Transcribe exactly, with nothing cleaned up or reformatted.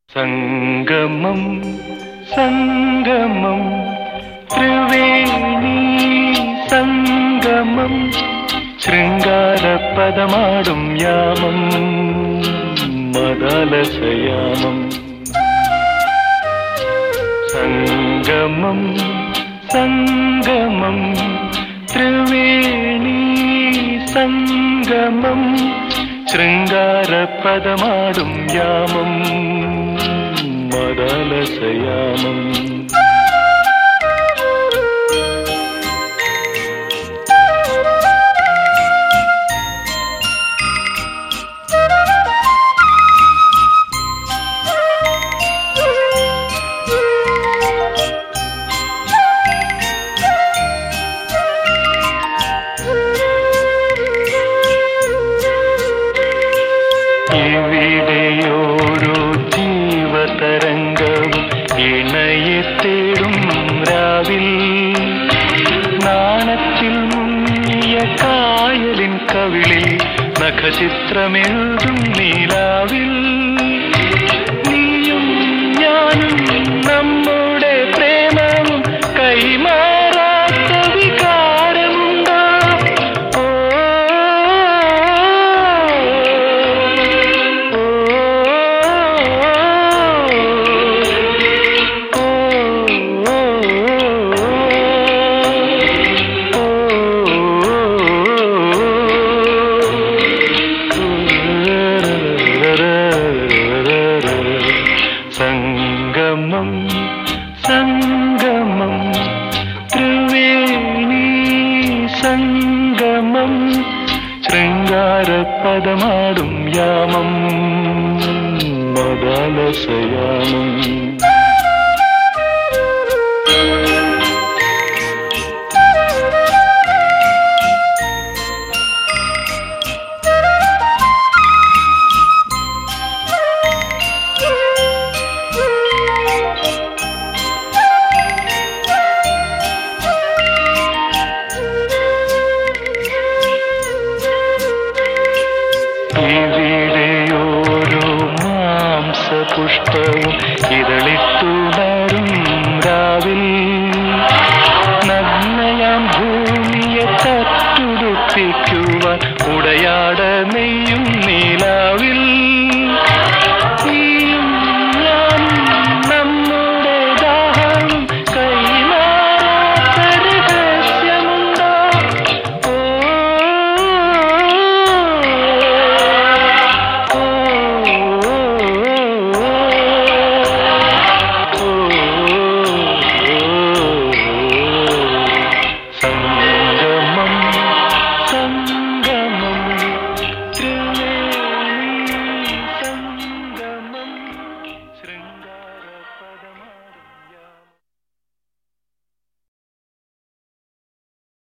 സംഗമം സംഗമം ത്രിവേണി സംഗമം ശൃംഗാരപദമാടും യാമം മദാലസയാമം. സംഗമം സംഗമം ത്രിവേണി സംഗമം ശൃംഗാരപദമാടും യാമം മദാലസയാമം. ഇവിടെയോരോ ജീവതരംഗവും ഇണയെ തേടും രാവിൽ, നാണത്തിൽ മുങ്ങിയ കായലിൻ കവിളിൽ നഖചിത്രമെഴുതും നീലാവിൽ. നീയും ഞാനും നമ്മുടെ പ്രേമവും കൈമാറാത്ത വികാരമുണ്ടോ? സംഗമം സംഗമം ത്രിവേണി സംഗമം ശൃംഗാരപദമാടും യാമം മദാലസയാമം. ഇവിടെയോരോ മാംസപുഷ്പവും ഇതൾ